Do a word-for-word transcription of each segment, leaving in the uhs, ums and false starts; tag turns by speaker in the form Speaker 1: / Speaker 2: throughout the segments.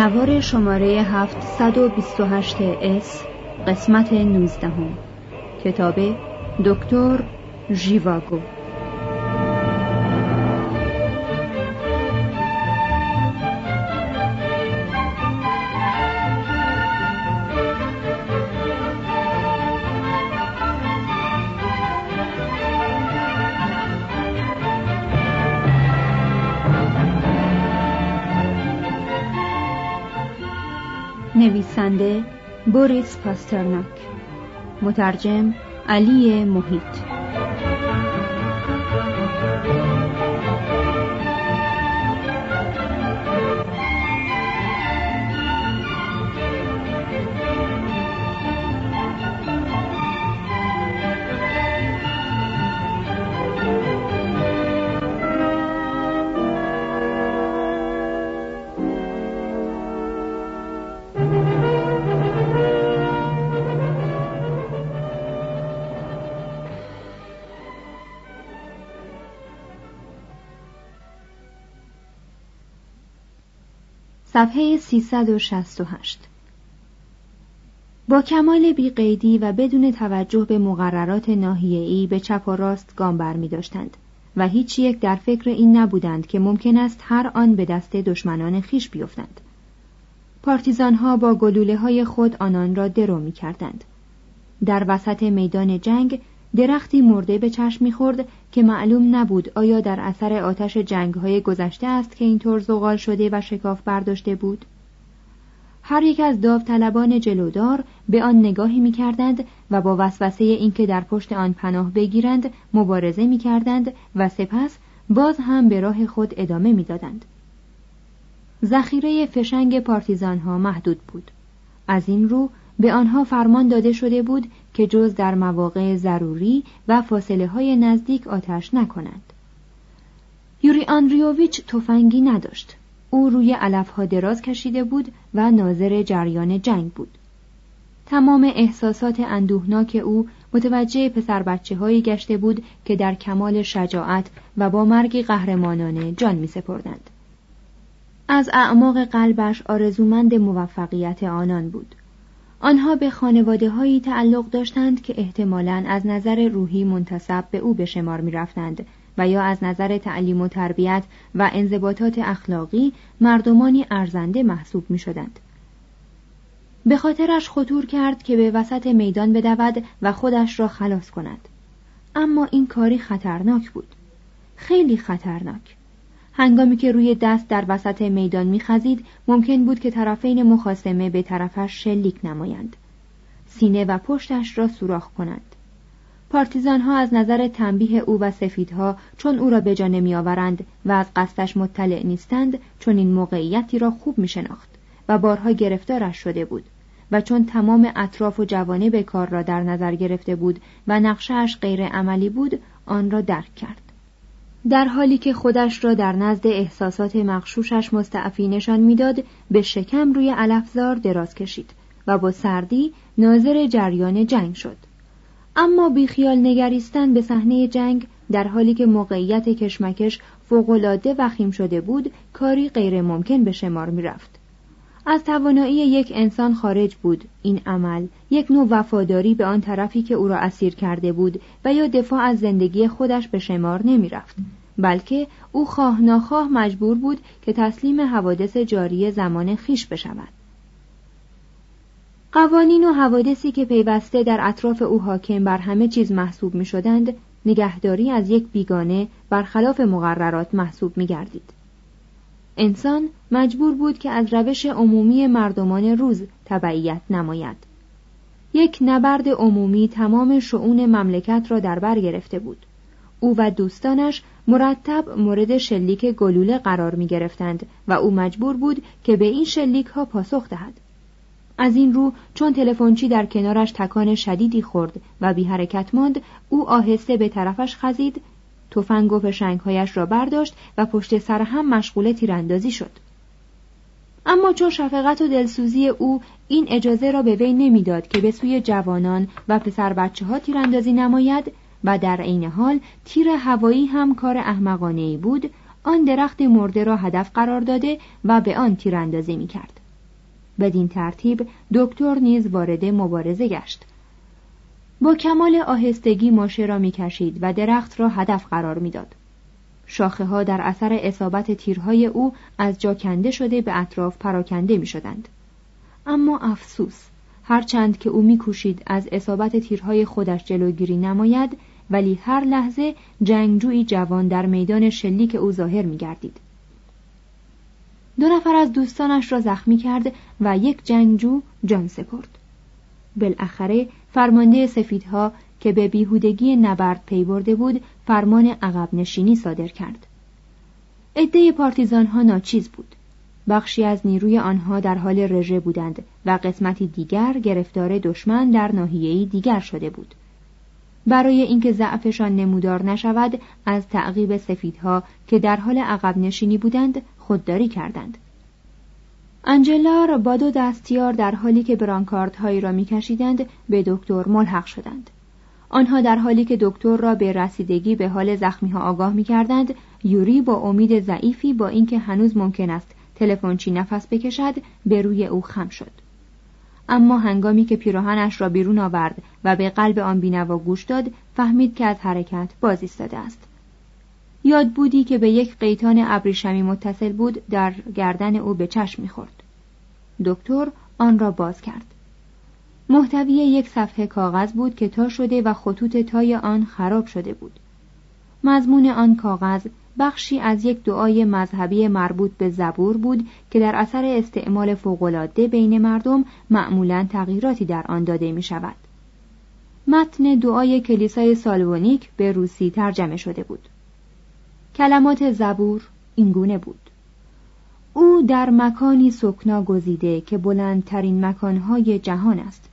Speaker 1: نوار شماره هفتصد و بیست و هشت اس، قسمت نوزدهم. کتاب دکتر ژیواگو. نویسنده بوریس پاسترناک، مترجم علی محیط. صفحه سیصد و شصت و هشت. با کمال بی‌قیدی و بدون توجه به مقررات ناحیه‌ای به چپ و راست گام برمی داشتند و هیچ یک در فکر این نبودند که ممکن است هر آن به دست دشمنان خیش بیفتند. پارتیزانها با گلوله‌های خود آنان را درو می کردند. در وسط میدان جنگ درختی مرده به چشم می‌خورد که معلوم نبود آیا در اثر آتش جنگ‌های گذشته است که اینطور زغال شده و شکاف برداشته بود. هر یک از داوطلبان جلودار به آن نگاهی می‌کردند و با وسوسه اینکه در پشت آن پناه بگیرند مبارزه می‌کردند و سپس باز هم به راه خود ادامه می‌دادند. ذخیره فشنگ پارتیزان‌ها محدود بود. از این رو به آنها فرمان داده شده بود که جز در مواقع ضروری و فاصله های نزدیک آتش نکنند. یوری آندریوویچ تفنگی نداشت. او روی علفها دراز کشیده بود و ناظر جریان جنگ بود. تمام احساسات اندوهناک او متوجه پسر بچه هایی گشته بود که در کمال شجاعت و با مرگی قهرمانانه جان می سپردند. از اعماق قلبش آرزومند موفقیت آنان بود. آنها به خانواده‌هایی تعلق داشتند که احتمالاً از نظر روحی منتسب به او به شمار می‌رفتند و یا از نظر تعلیم و تربیت و انضباطات اخلاقی مردمانی ارزنده محسوب می‌شدند. به خاطرش خطور کرد که به وسط میدان بدود و خودش را خلاص کند. اما این کاری خطرناک بود. خیلی خطرناک. هنگامی که روی دست در وسط میدان می‌خزید، ممکن بود که طرفین مخاصمه به طرفش شلیک نمایند، سینه و پشتش را سوراخ کنند. پارتیزان‌ها از نظر تنبیه او و سفیدها چون او را به جا نمی‌آورند و از قصدش مطلع نیستند، چون این موقعیتی را خوب می‌شناخت و بارها گرفتارش شده بود و چون تمام اطراف و جوانب کار را در نظر گرفته بود و نقشه‌اش غیر عملی بود، آن را درک کرد. در حالی که خودش را در نزد احساسات مغشوشش مستعفی نشان میداد، به شکم روی علفزار دراز کشید و با سردی ناظر جریان جنگ شد. اما بیخیال نگریستن به صحنه جنگ در حالی که موقعیت کشمکش فوق‌العاده وخیم شده بود، کاری غیر ممکن به شمار می رفت. از توانایی یک انسان خارج بود این عمل، یک نوع وفاداری به آن طرفی که او را اسیر کرده بود و یا دفاع از زندگی خودش به شمار نمی رفت، بلکه او خواه ناخواه مجبور بود که تسلیم حوادث جاری زمان خیش بشود. قوانین و حوادثی که پیوسته در اطراف او حاکم بر همه چیز محسوب می شدند، نگهداری از یک بیگانه برخلاف مقررات محسوب می گردید. انسان مجبور بود که از روش عمومی مردمان روز تبعیت نماید. یک نبرد عمومی تمام شؤون مملکت را در بر گرفته بود. او و دوستانش مرتب مورد شلیک گلوله قرار می گرفتند و او مجبور بود که به این شلیک ها پاسخ دهد. از این رو چون تلفنچی در کنارش تکان شدیدی خورد و بی حرکت ماند، او آهسته به طرفش خزید، تفنگ و فشنگ‌هایش را برداشت و پشت سر هم مشغول تیراندازی شد. اما چون شفقت و دلسوزی او این اجازه را به وی نمیداد که به سوی جوانان و پسر بچه ها تیراندازی نماید و در عین حال تیر هوایی هم کار احمقانه‌ای بود، آن درخت مرده را هدف قرار داده و به آن تیراندازی می‌کرد. بدین ترتیب دکتر نیز وارد مبارزه گشت. با کمال آهستگی ماشه را می‌کشید و درخت را هدف قرار می‌داد. شاخه‌ها در اثر اصابت تیرهای او از جا کنده شده به اطراف پراکنده می‌شدند. اما افسوس، هرچند که او می‌کوشید از اصابت تیرهای خودش جلوگیری نماید، ولی هر لحظه جنگجویی جوان در میدان شلیک او ظاهر می‌گردید. دو نفر از دوستانش را زخمی کرد و یک جنگجو جان سپرد. بالاخره فرمانده سفیدها که به بیهودگی نبرد پی برده بود فرمان عقب نشینی صادر کرد. عده پارتیزانها ناچیز بود. بخشی از نیروی آنها در حال رژه بودند و قسمتی دیگر گرفتار دشمن در ناحیه‌ای دیگر شده بود. برای اینکه ضعفشان نمودار نشود از تعقیب سفیدها که در حال عقب نشینی بودند خودداری کردند. انجلار با دو دستیار در حالی که برانکاردهایی را می‌کشیدند به دکتر ملحق شدند. آنها در حالی که دکتر را به رسیدگی به حال زخمی‌ها آگاه می‌کردند، یوری با امید ضعیفی با اینکه هنوز ممکن است تلفنچی نفس بکشد به روی او خم شد. اما هنگامی که پیراهنش را بیرون آورد و به قلب آن بینوا گوش داد، فهمید که از حرکت باز ایستاده است. یاد بودی که به یک قیتان ابریشمی متصل بود در گردن او به چشم می‌خورد. دکتر آن را باز کرد. محتوی یک صفحه کاغذ بود که تا شده و خطوط تای آن خراب شده بود. مضمون آن کاغذ بخشی از یک دعای مذهبی مربوط به زبور بود که در اثر استعمال فوق‌العاده بین مردم معمولاً تغییراتی در آن داده می‌شود. متن دعای کلیسای سالونیک به روسی ترجمه شده بود. کلمات زبور اینگونه بود: او در مکانی سکنا گزیده که بلندترین مکانهای جهان است.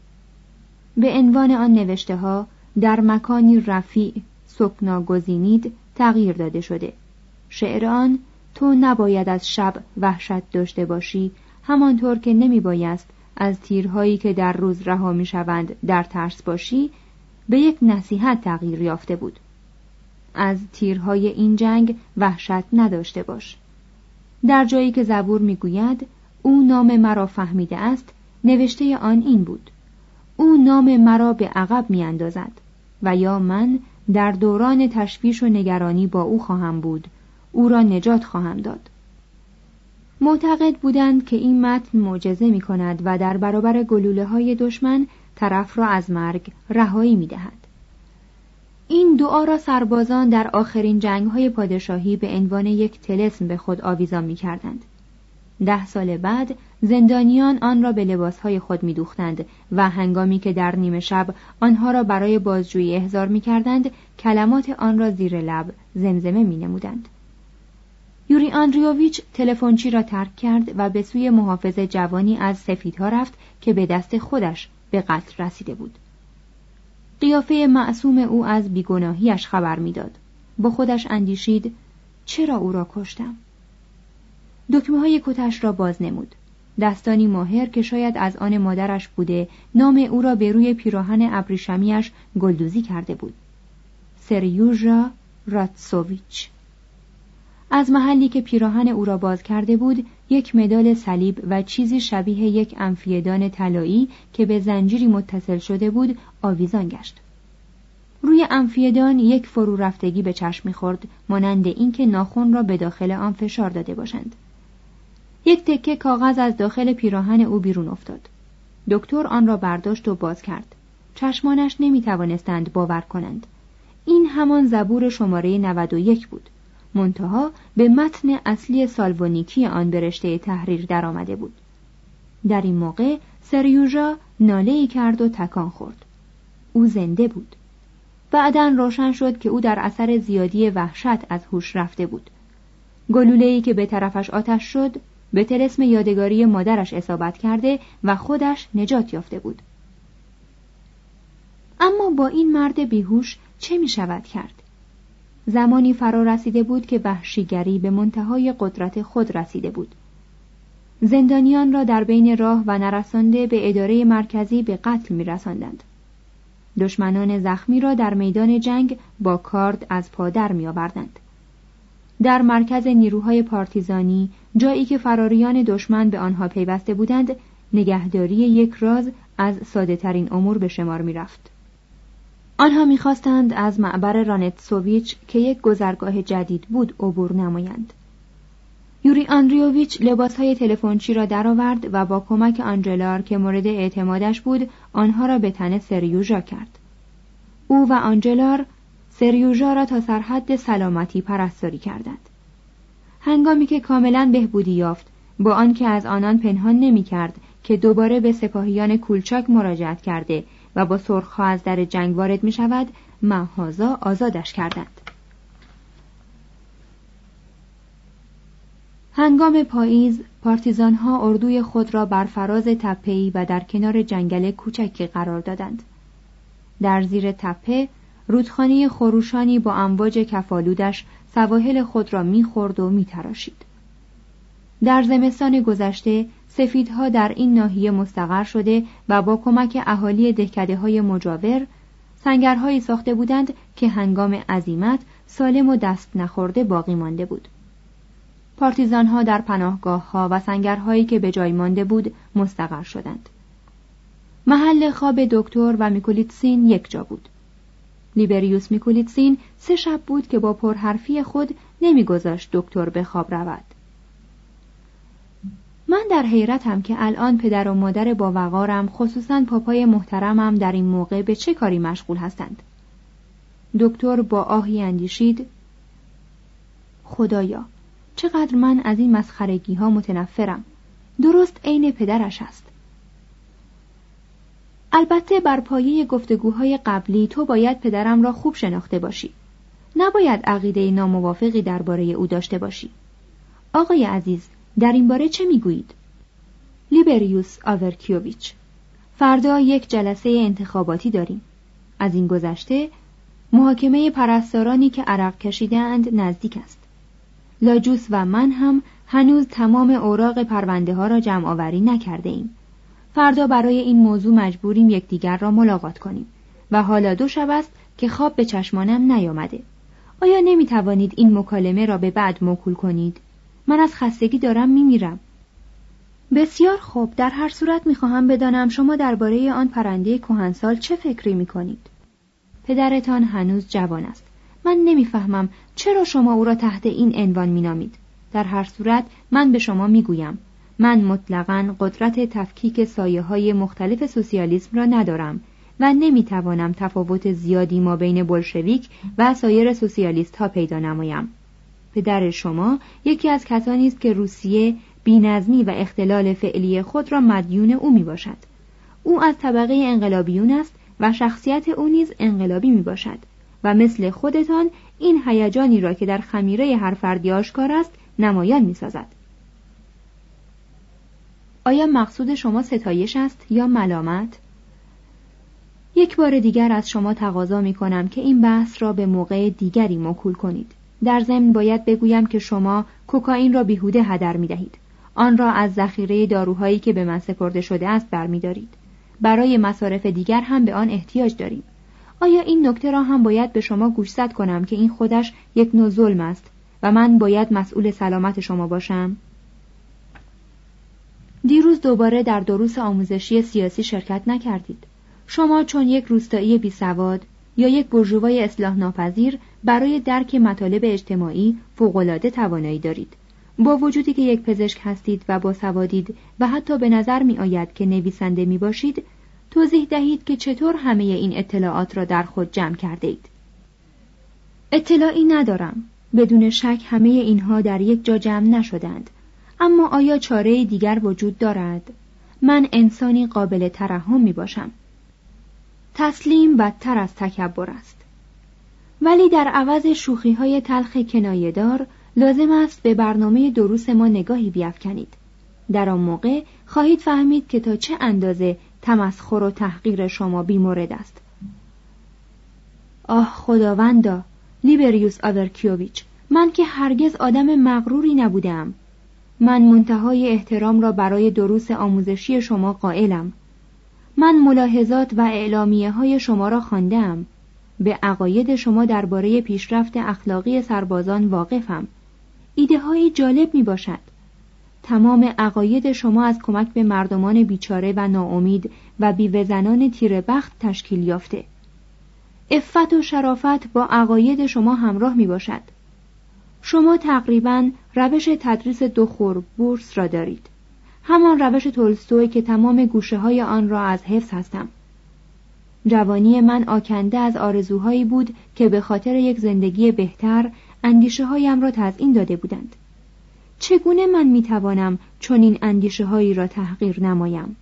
Speaker 1: به عنوان آن نوشته ها در مکانی رفیع سکنا گزینید تغییر داده شده. شعر آن: تو نباید از شب وحشت داشته باشی، همانطور که نمی بایست از تیرهایی که در روز رها می شوند در ترس باشی، به یک نصیحت تغییر یافته بود. از تیرهای این جنگ وحشت نداشته باش. در جایی که زبور میگوید او نام مرا فهمیده است، نوشته آن این بود: او نام مرا به عقب میاندازد و یا من در دوران تشویش و نگرانی با او خواهم بود، او را نجات خواهم داد. معتقد بودند که این متن معجزه می کند و در برابر گلوله های دشمن طرف را از مرگ رهایی می دهد. این دعا را سربازان در آخرین جنگ‌های پادشاهی به عنوان یک طلسم به خود آویزان می‌کردند. ده سال بعد زندانیان آن را به لباسهای خود می‌دوختند و هنگامی که در نیمه شب آنها را برای بازجویی احضار می‌کردند، کلمات آن را زیر لب زمزمه می‌نمودند. یوری آندریوویچ تلفنچی را ترک کرد و به سوی محافظ جوانی از سفیدها رفت که به دست خودش به قتل رسیده بود. قیافه معصوم او از بیگناهیش خبر می‌داد. با خودش اندیشید: چرا او را کشتم؟ دکمه‌های کتش را باز نمود. دستانی ماهر که شاید از آن مادرش بوده، نام او را به روی پیراهن ابریشمی‌اش گلدوزی کرده بود: سریوژا راتسوویچ. از محلی که پیراهن او را باز کرده بود، یک مدال صلیب و چیزی شبیه یک انفیدان طلایی که به زنجیری متصل شده بود آویزان گشت. روی انفیدان یک فرو رفتگی به چشم می‌خورد، مانند اینکه ناخن را به داخل آن فشار داده باشند. یک تکه کاغذ از داخل پیراهن او بیرون افتاد. دکتر آن را برداشت و باز کرد. چشمانش نمی‌توانستند باور کنند. این همان زبور شماره نود و یک بود. منتها به متن اصلی سالونیکی آن به رشته تحریر در آمده بود. در این موقع سریوژا ناله‌ای کرد و تکان خورد. او زنده بود. بعداً روشن شد که او در اثر زیادی وحشت از هوش رفته بود. گلوله‌ای که به طرفش آتش شد به طلسم یادگاری مادرش اصابت کرده و خودش نجات یافته بود. اما با این مرد بیهوش چه می شود کرد؟ زمانی فرا رسیده بود که وحشیگری به منتهای قدرت خود رسیده بود. زندانیان را در بین راه و نرسانده به اداره مرکزی به قتل می رساندند. دشمنان زخمی را در میدان جنگ با کارد از پا در می آوردند. در مرکز نیروهای پارتیزانی، جایی که فراریان دشمن به آنها پیوسته بودند، نگهداری یک راز از ساده ترین امور به شمار می رفت. آنها می خواستند از معبر رانتسوویچ که یک گذرگاه جدید بود عبور نمایند. یوری آندریوویچ لباسهای تلفنچی را درآورد و با کمک آنجلار که مورد اعتمادش بود آنها را به تن سریوژا کرد. او و آنجلار سریوژا را تا سرحد سلامتی پرستاری کردند. هنگامی که کاملا بهبودی یافت، با آنکه از آنان پنهان نمی کرد که دوباره به سپاهیان کولچاک مراجعت کرده و با سرخ‌ها از در جنگ وارد می شود، مهازا آزادش کردند. هنگام پاییز، پارتیزانها اردوی خود را بر فراز تپه‌ای و در کنار جنگل کوچکی قرار دادند. در زیر تپه، رودخانه خروشانی با امواج کفالودش سواحل خود را می‌خورد و می‌تراشید. در زمستان گذشته، سفیدها در این ناحیه مستقر شده و با کمک اهالی دهکده‌های مجاور، سنگرهایی ساخته بودند که هنگام عزیمت سالم و دست نخورده باقی مانده بود. پارتیزانها در پناهگاه‌ها و سنگرهایی که به جای مانده بود مستقر شدند. محل خواب دکتر و میکولیتسین یک جا بود. لیبریوس میکولیتسین سه شب بود که با پرحرفی خود نمیگذاشت دکتر به خواب رود. من در حیرتم که الان پدر و مادر با وقارم، خصوصاً پاپای محترمم، در این موقع به چه کاری مشغول هستند. دکتر با آهی اندیشید: خدایا، چقدر من از این مسخرگی ها متنفرم. درست عین پدرش است. البته بر پایه گفتگوهای قبلی تو باید پدرم را خوب شناخته باشی. نباید عقیده ناموافقی درباره او داشته باشی. آقای عزیز، در این باره چه میگویید؟ لیبریوس آورکیوویچ: فردا یک جلسه انتخاباتی داریم. از این گذشته محاکمه پرستارانی که عرق کشیدند نزدیک است. لاجوس و من هم هنوز تمام اوراق پرونده ها را جمع آوری نکرده ایم. فردا برای این موضوع مجبوریم یکدیگر را ملاقات کنیم و حالا دو شب است که خواب به چشمانم نیامده. آیا نمی توانید این مکالمه را به بعد موکول کنید؟ من از خستگی دارم می میرم. بسیار خوب، در هر صورت می خواهم بدانم شما درباره آن پرنده کهنسال چه فکری می کنید؟ پدرتان هنوز جوان است. من نمیفهمم چرا شما او را تحت این عنوان مینامید. در هر صورت من به شما میگویم من مطلقاً قدرت تفکیک سایه‌های مختلف سوسیالیسم را ندارم و نمیتوانم تفاوت زیادی ما بین بولشویک و سایر سوسیالیست‌ها پیدا نمایم. پدر شما یکی از کسانی است که روسیه بی‌نظمی و اختلال فعلی خود را مدیون او میباشد. او از طبقه انقلابیون است و شخصیت او نیز انقلابی میباشد و مثل خودتان این هیجانی را که در خمیره هر فردی آشکار است نمایان می‌سازد. آیا مقصود شما ستایش است یا ملامت؟ یک بار دیگر از شما تقاضا می‌کنم که این بحث را به موقع دیگری موکول کنید. در ضمن باید بگویم که شما کوکائین را بیهوده هدر می‌دهید. آن را از ذخیره داروهایی که به من سپرده شده است برمی‌دارید. برای مصارف دیگر هم به آن احتیاج داریم. آیا این نکته را هم باید به شما گوشزد کنم که این خودش یک نوع ظلم است و من باید مسئول سلامت شما باشم؟ دیروز دوباره در دروس آموزشی سیاسی شرکت نکردید. شما چون یک روستایی بیسواد یا یک بورژوای اصلاح ناپذیر برای درک مطالب اجتماعی فوق‌العاده توانایی دارید. با وجودی که یک پزشک هستید و باسوادید و حتی به نظر می آید که نویسنده می باشید، توضیح دهید که چطور همه این اطلاعات را در خود جمع کرده اید. اطلاعی ندارم. بدون شک همه اینها در یک جا جمع نشدند. اما آیا چاره دیگر وجود دارد؟ من انسانی قابل ترحم می باشم. تسلیم بدتر از تکبر است. ولی در عوض شوخی‌های تلخ کنایه‌دار لازم است به برنامه دروس ما نگاهی بیفکنید. در آن موقع خواهید فهمید که تا چه اندازه تمسخر و تحقیر شما بی‌مورد است. آه خداوندا، لیبریوس آورکیوویچ، من که هرگز آدم مغروری نبودم. من منتهای احترام را برای دروس آموزشی شما قائلم. من ملاحظات و اعلامیه های شما را خواندم. به عقاید شما درباره پیشرفت اخلاقی سربازان واقفم ایده های جالب می باشد. تمام عقاید شما از کمک به مردمان بیچاره و ناامید و بیوه‌زنان تیره بخت تشکیل یافته. عفت و شرافت با عقاید شما همراه می باشد. شما تقریباً روش تدریس دو خور بورس را دارید. همان روش تولستوی که تمام گوشه های آن را از حفظ هستم. جوانی من آکنده از آرزوهایی بود که به خاطر یک زندگی بهتر اندیشه هایم را تزیین داده بودند. چگونه من می توانم چنین اندیشه هایی را تحقیر نمایم؟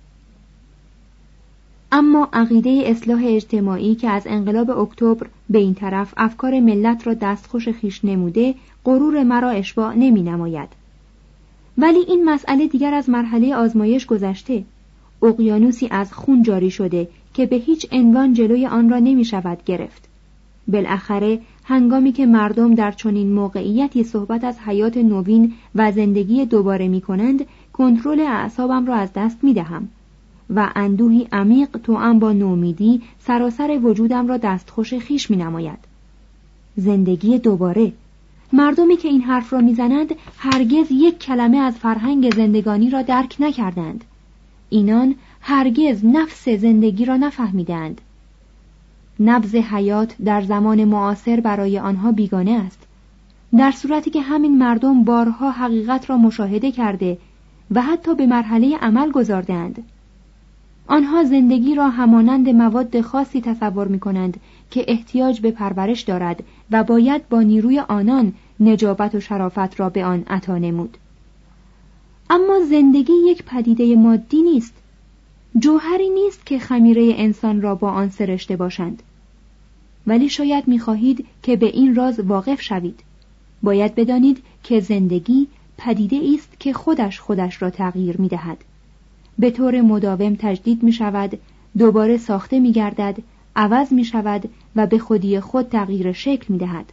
Speaker 1: اما عقیده اصلاح اجتماعی که از انقلاب اکتبر به این طرف افکار ملت را دستخوش خیش نموده، غرور مرا اشباع نمی نماید. ولی این مسئله دیگر از مرحله آزمایش گذشته. اقیانوسی از خون جاری شده که به هیچ عنوان جلوی آن را نمی شود گرفت. بالاخره هنگامی که مردم در چنین موقعیتی صحبت از حیات نوین و زندگی دوباره می کنند، کنترل اعصابم را از دست می دهم و اندوهی عمیق توأم با نومیدی سراسر وجودم را دستخوش خیش می نماید. زندگی دوباره. مردمی که این حرف را می زنند هرگز یک کلمه از فرهنگ زندگانی را درک نکردند. اینان هرگز نفس زندگی را نفهمیدند. نبض حیات در زمان معاصر برای آنها بیگانه است، در صورتی که همین مردم بارها حقیقت را مشاهده کرده و حتی به مرحله عمل گذاردند. آنها زندگی را همانند مواد خاصی تصور می کنند که احتیاج به پرورش دارد و باید با نیروی آنان نجابت و شرافت را به آن عطا نمود. اما زندگی یک پدیده مادی نیست، جوهری نیست که خمیره انسان را با آن سرشته باشند. ولی شاید می‌خواهید که به این راز واقف شوید. باید بدانید که زندگی پدیده است که خودش خودش را تغییر می‌دهد. به طور مداوم تجدید می‌شود، دوباره ساخته می‌گردد، عوض می‌شود و به خودی خود تغییر شکل می‌دهد.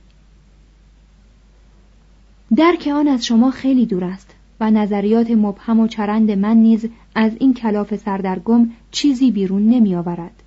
Speaker 1: درک آن از شما خیلی دور است و نظریات مبهم و چرند من نیز از این کلاف سردرگم چیزی بیرون نمی آورد.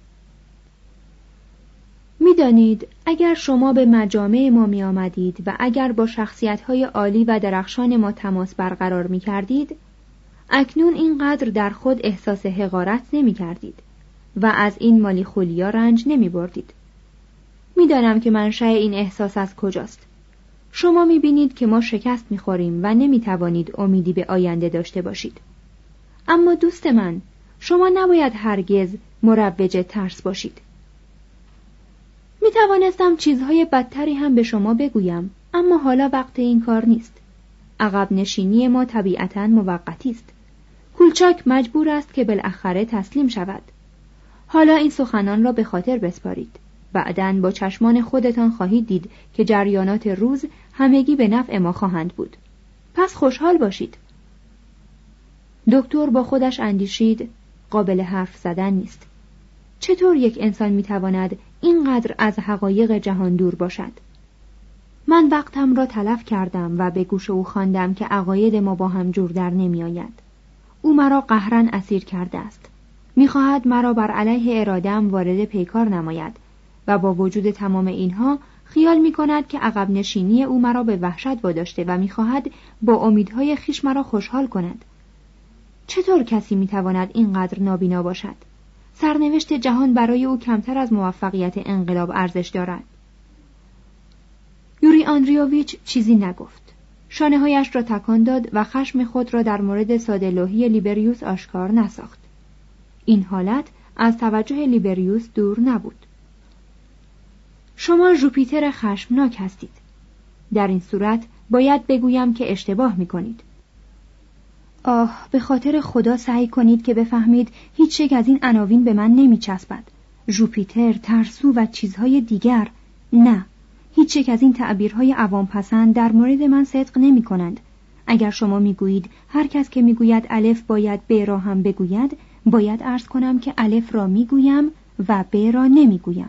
Speaker 1: می دانید اگر شما به مجامع ما می آمدید و اگر با شخصیت‌های عالی و درخشان ما تماس برقرار می کردید، اکنون اینقدر در خود احساس حقارت نمی کردید و از این مالی خولیا رنج نمی بردید. می دانم که منشأ این احساس از کجاست. شما می بینید که ما شکست می خوریم و نمی توانید امیدی به آینده داشته باشید. اما دوست من، شما نباید هرگز مروج ترس باشید. می توانستم چیزهای بدتری هم به شما بگویم، اما حالا وقت این کار نیست. عقب نشینی ما طبیعتاً موقتی است. کولچاک مجبور است که بالاخره تسلیم شود. حالا این سخنان را به خاطر بسپارید. بعداً با چشمان خودتان خواهید دید که جریانات روز همگی به نفع ما خواهند بود. پس خوشحال باشید. دکتر با خودش اندیشید قابل حرف زدن نیست. چطور یک انسان میتواند اینقدر از حقایق جهان دور باشد؟ من وقتم را تلف کردم و به گوش او خواندم که عقاید ما با هم جور در نمی آید. او مرا قهراً اسیر کرده است. میخواهد مرا بر علیه اراده‌ام وارد پیکار نماید و با وجود تمام اینها خیال می کند که عقب نشینی او مرا به وحشت واداشته و می خواهد با امیدهای خیش مرا خوشحال کند. چطور کسی می تواند اینقدر نابینا باشد؟ سرنوشت جهان برای او کمتر از موفقیت انقلاب ارزش دارد. یوری آندریوویچ چیزی نگفت. شانه هایش را تکان داد و خشم خود را در مورد ساده‌لوحی لیبریوس آشکار نساخت. این حالت از توجه لیبریوس دور نبود. شما ژوپیتر خشمناک هستید. در این صورت باید بگویم که اشتباه می کنید. آه، به خاطر خدا سعی کنید که بفهمید هیچ یک از این عناوین به من نمی چسبد. ژوپیتر، ترسو و چیزهای دیگر. نه، هیچ یک از این تعبیرهای عوام پسند در مورد من صدق نمی کنند. اگر شما می گویید هر کس که می گوید الف باید ب را هم بگوید، باید عرض کنم که الف را می گویم و ب را نمی گویم.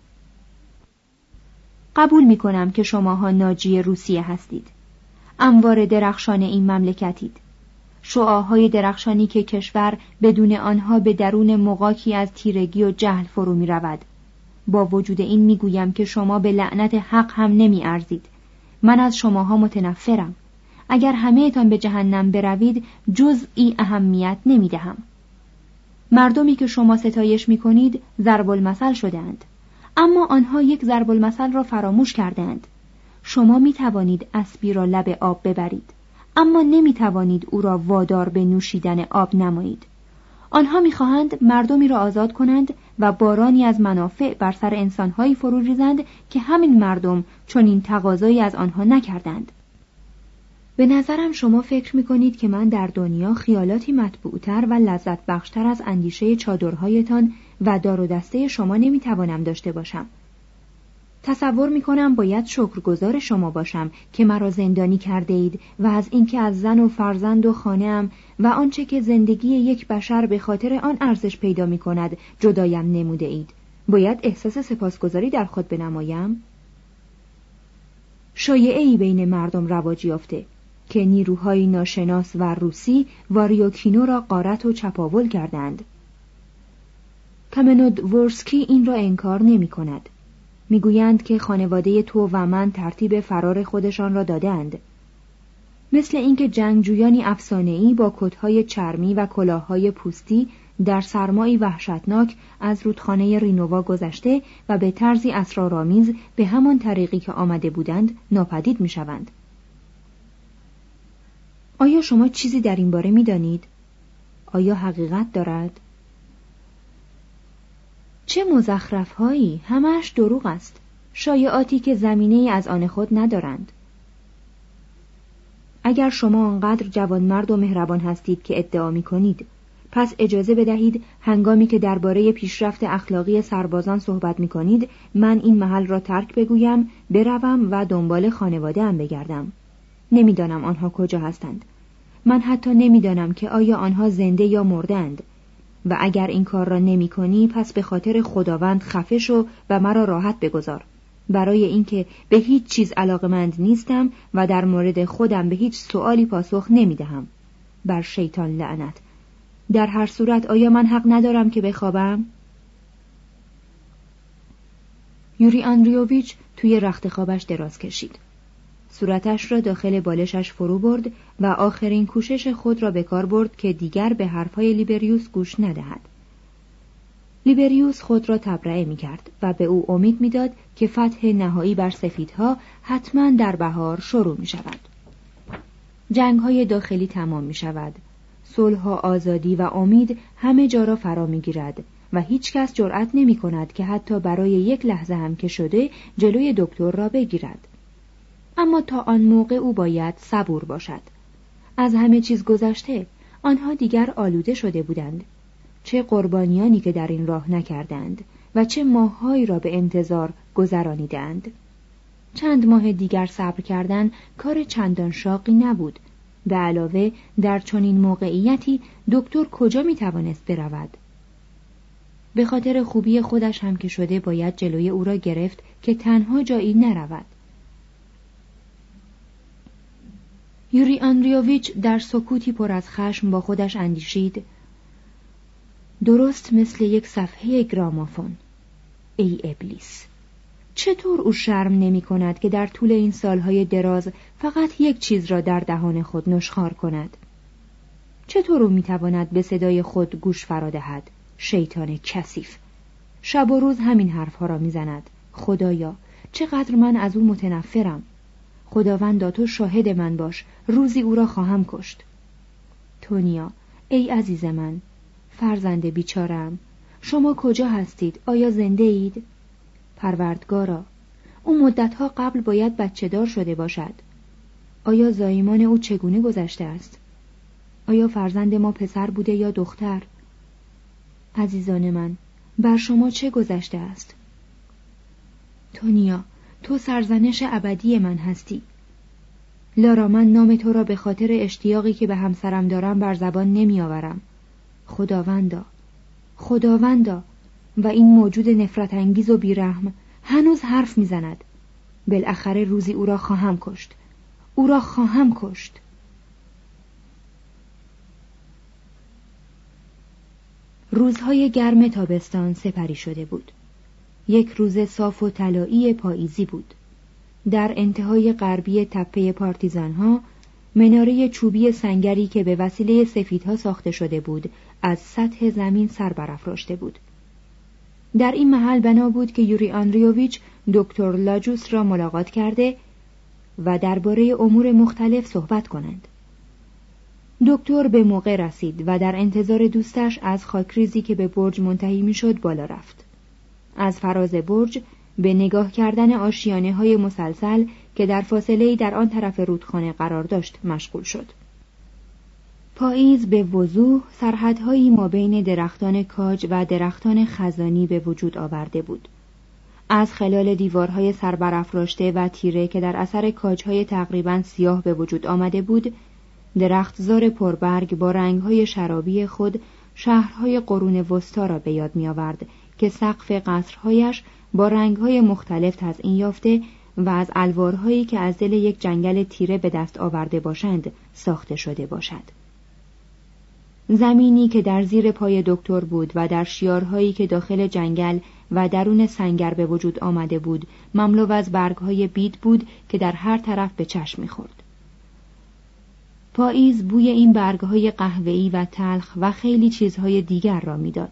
Speaker 1: قبول می کنم که شماها ناجی روسیه هستید. اموار درخشان این مملکتید. شعاعهای درخشانی که کشور بدون آنها به درون مغاکی از تیرگی و جهل فرو می رود. با وجود این می گویم که شما به لعنت حق هم نمی ارزید. من از شماها متنفرم. اگر همه‌تان به جهنم بروید جزئی اهمیت نمی‌دهم. مردمی که شما ستایش می‌کنید ضرب المثل شدند، اما آنها یک ضرب المثل را فراموش کردند. شما می‌توانید اسبی را لب آب ببرید، اما نمی‌توانید او را وادار به نوشیدن آب نمایید. آنها می‌خواهند مردمی را آزاد کنند و بارانی از منافع بر سر انسان‌هایی فرو ریزند که همین مردم چنین تقاضایی از آنها نکردند. به نظرم شما فکر می‌کنید که من در دنیا خیالاتی مطبوع‌تر و لذت بخشتر از اندیشه چادرهایتان و دار و دسته شما نمی‌توانم داشته باشم. تصور می‌کنم باید شکرگزار شما باشم که مرا زندانی کرده اید و از اینکه از زن و فرزند و خانه‌ام و آنچه که زندگی یک بشر به خاطر آن ارزش پیدا می‌کند جدایم نموده اید. باید احساس سپاسگزاری در خود بنمایم؟ شایعه‌ای بین مردم رواج یافته که نیروهای ناشناس و روسی واریوکینو را غارت و چپاول کردند. کامنودورسکی این را انکار نمی‌کند. میگویند که خانواده تو و من ترتیب فرار خودشان را دادند. مثل اینکه جنگجویانی افسانه‌ای با کت‌های چرمی و کلاه‌های پوستی در سرمایی وحشتناک از رودخانه رینووا گذشته و به طرزی اسرارآمیز به همان طریقی که آمده بودند ناپدید می‌شوند. آیا شما چیزی در این باره می‌دانید؟ آیا حقیقت دارد؟ چه مزخرف‌هایی، همه‌اش دروغ است. شایعاتی که زمینه‌ای از آن خود ندارند. اگر شما آنقدر جوانمرد و مهربان هستید که ادعا می‌کنید، پس اجازه بدهید هنگامی که درباره پیشرفت اخلاقی سربازان صحبت می‌کنید، من این محل را ترک بگویم، بروم و دنبال خانواده‌ام بگردم. نمی‌دانم آنها کجا هستند. من حتی نمی‌دانم که آیا آنها زنده یا مردند. و اگر این کار را نمی کنی پس به خاطر خداوند خفه شو و مرا راحت بگذار، برای اینکه به هیچ چیز علاقمند نیستم و در مورد خودم به هیچ سؤالی پاسخ نمی دهم. بر شیطان لعنت. در هر صورت آیا من حق ندارم که بخوابم؟ یوری آندریوویچ توی رخت خوابش دراز کشید. صورتش را داخل بالشش فرو برد و آخرین کوشش خود را به کار برد که دیگر به حرفهای لیبریوس گوش ندهد. لیبریوس خود را تبرئه می کرد و به او امید می داد که فتح نهایی بر سفیدها حتما در بهار شروع می شود. جنگ‌های داخلی تمام می شود. صلح و آزادی و امید همه جا را فرا می گیرد و هیچ کس جرأت نمی کند که حتی برای یک لحظه هم که شده جلوی دکتر را بگیرد. اما تا آن موقع او باید صبور باشد. از همه چیز گذشته، آنها دیگر آلوده شده بودند. چه قربانیانی که در این راه نکردند و چه ماه‌هایی را به انتظار گذرانیدند. چند ماه دیگر صبر کردن کار چندان شاقی نبود. به علاوه در چنین موقعیتی دکتر کجا میتوانست برود؟ به خاطر خوبی خودش هم که شده باید جلوی او را گرفت که تنها جایی نرود. یوری آندریوویچ در سکوتی پر از خشم با خودش اندیشید: درست مثل یک صفحه گرامافون. ای ابلیس! چطور او شرم نمی کند که در طول این سالهای دراز فقط یک چیز را در دهان خود نشخوار کند؟ چطور او می تواند به صدای خود گوش فرا دهد؟ شیطان کثیف! شب و روز همین حرفها را می زند. خدایا، چقدر من از او متنفرم! خداوندا تو شاهد من باش، روزی او را خواهم کشت. تونیا، ای عزیز من، فرزند بیچارم، شما کجا هستید؟ آیا زنده اید؟ پروردگارا، او مدتها قبل باید بچه دار شده باشد. آیا زایمان او چگونه گذشته است؟ آیا فرزند ما پسر بوده یا دختر؟ عزیزان من، بر شما چه گذشته است؟ تونیا، تو سرزنش ابدی من هستی. لارا، من نام تو را به خاطر اشتیاقی که به همسرم دارم بر زبان نمی آورم. خداوندا، خداوندا، و این موجود نفرت انگیز و بیرحم هنوز حرف می زند. بالاخره روزی او را خواهم کشت. او را خواهم کشت. روزهای گرم تابستان سپری شده بود. یک روز صاف و طلایی پاییزی بود. در انتهای غربی تپه پارتیزانها مناره چوبی سنگری که به وسیله سفیدها ساخته شده بود از سطح زمین سر برافراشته بود. در این محل بنا بود که یوری آندریوویچ دکتر لاجوس را ملاقات کرده و درباره امور مختلف صحبت کنند. دکتر به موقع رسید و در انتظار دوستش از خاکریزی که به برج منتهی میشد بالا رفت. از فراز برج به نگاه کردن آشیانه‌های مسلسل که در فاصله‌ای در آن طرف رودخانه قرار داشت مشغول شد. پاییز به وضوح سرحدهایی مابین درختان کاج و درختان خزانی به وجود آورده بود. از خلال دیوارهای سربرافراشته و تیره که در اثر کاجهای تقریباً سیاه به وجود آمده بود، درختزار پربرگ با رنگهای شرابی خود شهرهای قرون وسطا را به یاد می آورد که سقف قصرهایش با رنگهای مختلف تزئین یافته و از الوارهایی که از دل یک جنگل تیره به دست آورده باشند ساخته شده باشد. زمینی که در زیر پای دکتر بود و در شیارهایی که داخل جنگل و درون سنگر به وجود آمده بود مملو از برگهای بید بود که در هر طرف به چشم می‌خورد. پاییز بوی این برگهای قهوه‌ای و تلخ و خیلی چیزهای دیگر را می‌داد.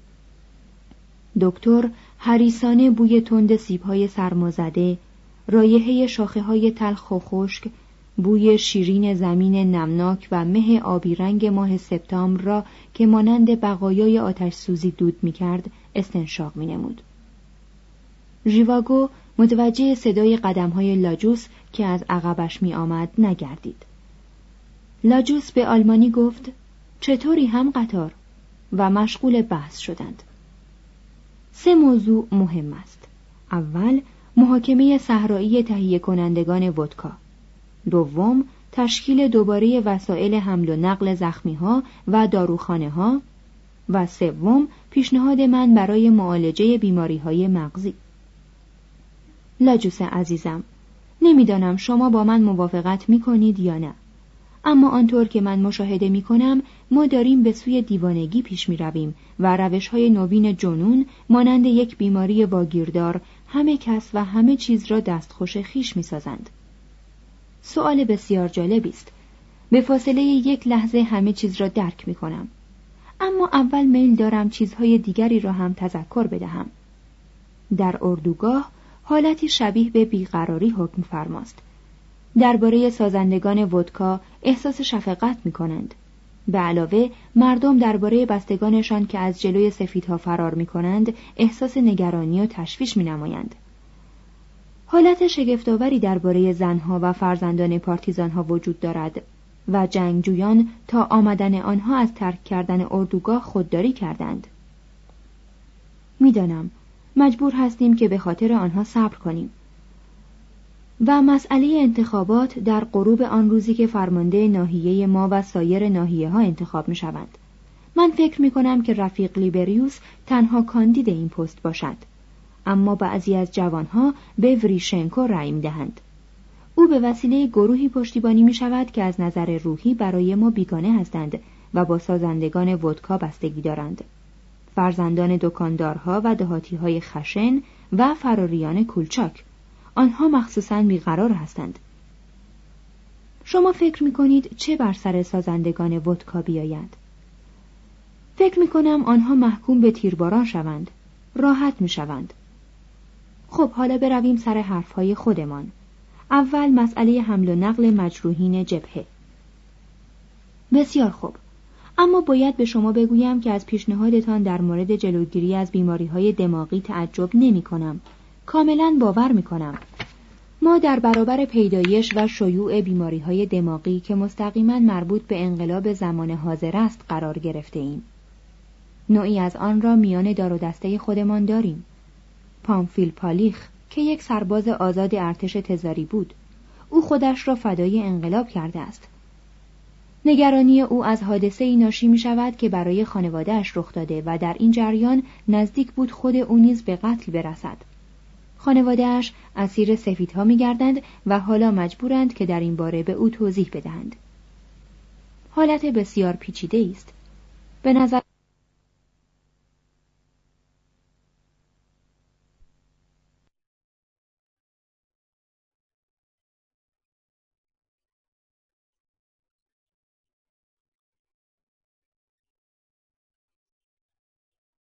Speaker 1: دکتر حریصانه بوی تند سیب‌های سرمازده، رایحه شاخه‌های تلخ و خشک، بوی شیرین زمین نمناک و مه آبی رنگ ماه سپتامبر را که مانند بقایای آتش سوزی دود می‌کرد استنشاق می‌نمود. ژیواگو متوجه صدای قدم‌های لاجوس که از عقبش می‌آمد نگردید. لاجوس به آلمانی گفت: چطوری هم قطار؟ و مشغول بحث شدند. سه موضوع مهم است. اول، محاکمه صحرایی تهیه کنندگان ودکا. دوم، تشکیل دوباره وسایل حمل و نقل زخمی‌ها و داروخانه‌ها. و سوم، پیشنهاد من برای معالجه بیماری‌های مغزی. لاجوس عزیزم، نمیدانم شما با من موافقت می‌کنید یا نه، اما آنطور که من مشاهده می‌کنم ما داریم به سوی دیوانگی پیش می‌رویم و روش‌های نوین جنون مانند یک بیماری واگیردار همه کس و همه چیز را دستخوش خویش می‌سازند. سؤال بسیار جالبی است. به فاصله یک لحظه همه چیز را درک می‌کنم، اما اول میل دارم چیزهای دیگری را هم تذکر بدهم. در اردوگاه حالتی شبیه به بیقراری حکم فرماست. درباره سازندگان ودکا احساس شفقت می‌کنند. به علاوه مردم درباره بستگانشان که از جلوی سفیدها فرار می‌کنند احساس نگرانی و تشویش می‌نمایند. حالت شگفت‌آوری درباره زنها و فرزندان پارتیزانها وجود دارد و جنگجویان تا آمدن آنها از ترک کردن اردوگاه خودداری کردند. می‌دانم مجبور هستیم که به خاطر آنها صبر کنیم. و مسئله انتخابات در غروب آن روزی که فرمانده ناحیه ما و سایر ناحیه‌ها انتخاب می‌شوند. من فکر می‌کنم که رفیق لیبریوس تنها کاندید این پست باشد، اما بعضی از جوانها به وریشنکو رأی می‌دهند. او به وسیله گروهی پشتیبانی می‌شود که از نظر روحی برای ما بیگانه هستند و با سازندگان ودکا بستگی دارند. فرزندان دکاندارها و دهاتی‌های خشن و فراریان کولچاک، آنها مخصوصاً بیقرار هستند. شما فکر می‌کنید چه بر سر سازندگان ودکا بیاید؟ فکر می‌کنم آنها محکوم به تیرباران شوند، راحت می‌شوند. خب حالا برویم سر حرف‌های خودمان. اول مسئله حمل و نقل مجروحین جبهه. بسیار خوب، اما باید به شما بگویم که از پیشنهادتان در مورد جلوگیری از بیماری‌های دماغی تعجب نمی‌کنم. کاملاً باور می‌کنم. ما در برابر پیدایش و شیوع بیماری‌های دماغی که مستقیماً مربوط به انقلاب زمان حاضر است قرار گرفته ایم. نوعی از آن را میان دار و دسته خودمان داریم. پامفیل پالیخ که یک سرباز آزاد ارتش تزاری بود، او خودش را فدای انقلاب کرده است. نگرانی او از حادثه‌ای ناشی می‌شود که برای خانواده‌اش رخ داده و در این جریان نزدیک بود خود او نیز به قتل برسد. خانواده‌اش اسیر سفیدها می‌گردند و حالا مجبورند که در این باره به او توضیح بدهند. حالت بسیار پیچیده است. به نظر